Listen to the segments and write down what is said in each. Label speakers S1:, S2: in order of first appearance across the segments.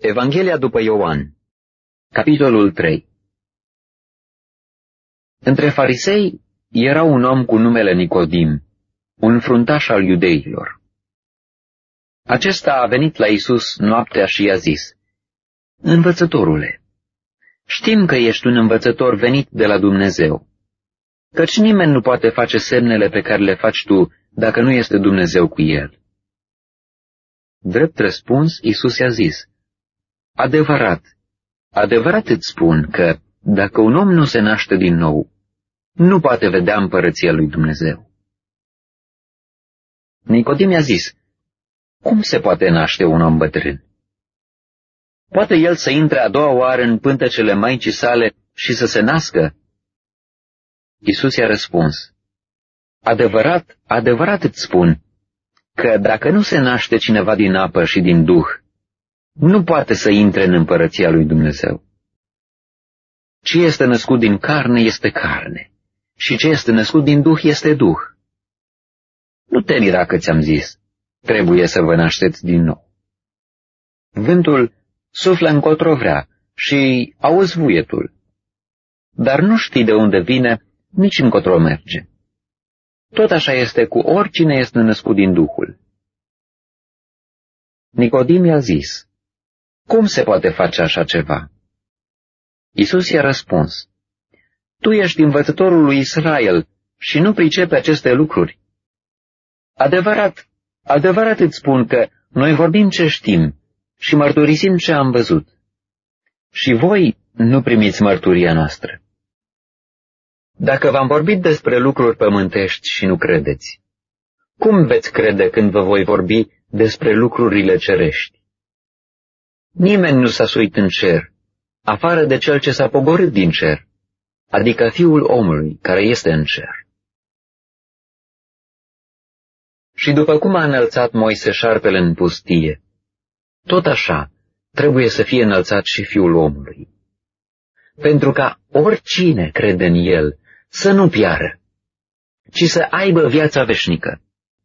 S1: Evanghelia după Ioan, capitolul 3. Între farisei era un om cu numele Nicodim, un fruntaș al iudeilor. Acesta a venit la Iisus noaptea și i-a zis: Învățătorule, știm că ești un învățător venit de la Dumnezeu, căci nimeni nu poate face semnele pe care le faci tu dacă nu este Dumnezeu cu el. Drept răspuns, Iisus i-a zis: Adevărat, adevărat îți spun că, dacă un om nu se naște din nou, nu poate vedea împărăția lui Dumnezeu. Nicodim i-a zis: Cum se poate naște un om bătrân? Poate el să intre a doua oară în pântecele maicii sale și să se nască? Iisus i-a răspuns: Adevărat, adevărat îți spun că dacă nu se naște cineva din apă și din Duh, nu poate să intre în împărăția lui Dumnezeu. Ce este născut din carne este carne, și ce este născut din Duh este Duh. Nu te mira că ți-am zis: trebuie să vă nașteți din nou. Vântul suflă încotro vrea și auzi vuietul, dar nu știi de unde vine, nici încotro merge. Tot așa este cu oricine este născut din Duhul. Nicodim i-a zis: Cum se poate face așa ceva? Iisus i-a răspuns: Tu ești învățătorul lui Israel și nu pricepi aceste lucruri. Adevărat, adevărat îți spun că noi vorbim ce știm și mărturisim ce am văzut. Și voi nu primiți mărturia noastră. Dacă v-am vorbit despre lucruri pământești și nu credeți, cum veți crede când vă voi vorbi despre lucrurile cerești? Nimeni nu s-a suit în cer, afară de cel ce s-a pogorât din cer, adică Fiul omului care este în cer. Și după cum a înălțat Moise șarpele în pustie, tot așa trebuie să fie înălțat și Fiul omului, pentru ca oricine crede în el să nu piară, ci să aibă viața veșnică.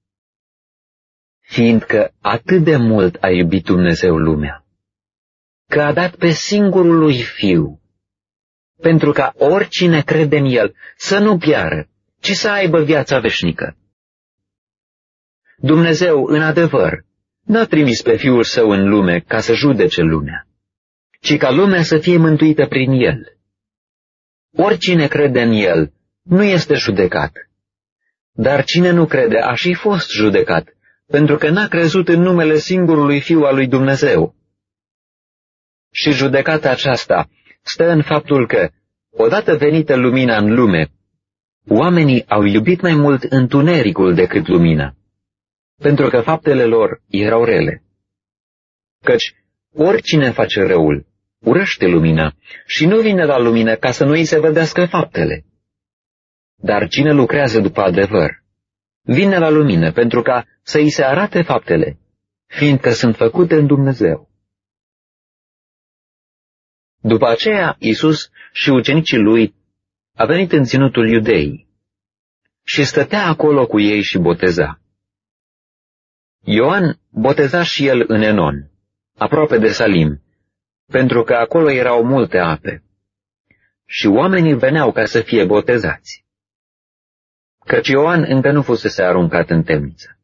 S1: Fiindcă atât de mult a iubit Dumnezeu lumea, că a dat pe singurul lui Fiu, pentru ca oricine crede în el să nu piară, ci să aibă viața veșnică. Dumnezeu, în adevăr, n-a trimis pe Fiul Său în lume ca să judece lumea, ci ca lumea să fie mântuită prin el. Oricine crede în el nu este judecat, dar cine nu crede a și fost judecat, pentru că n-a crezut în numele singurului Fiu al lui Dumnezeu. Și judecata aceasta stă în faptul că, odată venită lumina în lume, oamenii au iubit mai mult întunericul decât lumina, pentru că faptele lor erau rele. Căci oricine face răul urăște lumina și nu vine la lumină ca să nu îi se vedească faptele. Dar cine lucrează după adevăr vine la lumină pentru ca să îi se arate faptele, fiindcă sunt făcute în Dumnezeu. După aceea, Iisus și ucenicii lui a venit în ținutul Iudeii și stătea acolo cu ei și boteza. Ioan boteza și el în Enon, aproape de Salim, pentru că acolo erau multe ape, și oamenii veneau ca să fie botezați, căci Ioan încă nu fusese aruncat în temniță.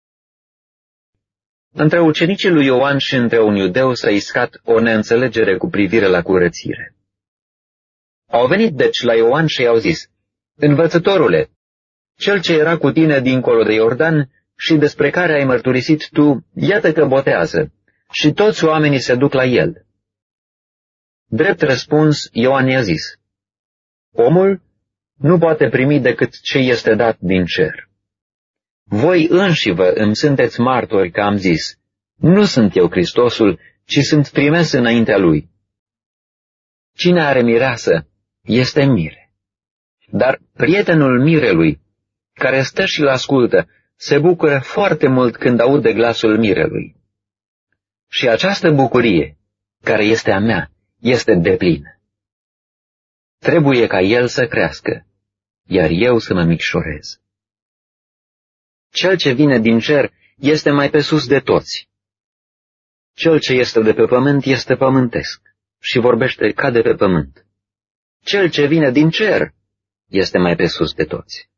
S1: Între ucenicii lui Ioan și între un iudeu s-a iscat o neînțelegere cu privire la curățire. Au venit deci la Ioan și i-au zis: Învățătorule, cel ce era cu tine dincolo de Iordan și despre care ai mărturisit tu, iată că botează, și toți oamenii se duc la el. Drept răspuns, Ioan i-a zis: Omul nu poate primi decât ce este dat din cer. Voi înșivă îmi sunteți martori că am zis: Nu sunt eu Hristosul, ci sunt trimis înaintea lui. Cine are mireasă este mire, dar prietenul mirelui, care stă și-l ascultă, se bucură foarte mult când aude glasul mirelui. Și această bucurie, care este a mea, este deplină. Trebuie ca el să crească, iar eu să mă micșorez. Cel ce vine din cer este mai pe sus de toți. Cel ce este de pe pământ este pământesc și vorbește ca de pe pământ. Cel ce vine din cer este mai pe sus de toți.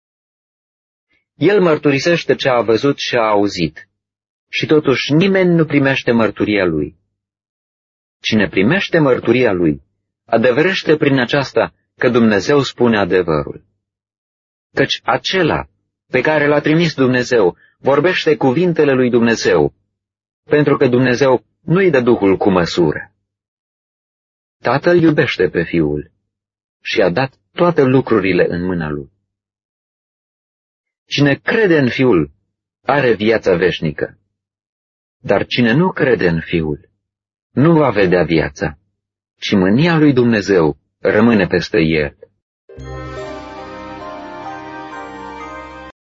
S1: El mărturisește ce a văzut și a auzit, și totuși nimeni nu primește mărturia lui. Cine primește mărturia lui, adevărește prin aceasta că Dumnezeu spune adevărul. Căci acela pe care l-a trimis Dumnezeu vorbește cuvintele lui Dumnezeu, pentru că Dumnezeu nu-i dă Duhul cu măsură. Tatăl iubește pe Fiul și a dat toate lucrurile în mâna lui. Cine crede în Fiul are viața veșnică, dar cine nu crede în Fiul nu va vedea viața, ci mânia lui Dumnezeu rămâne peste el.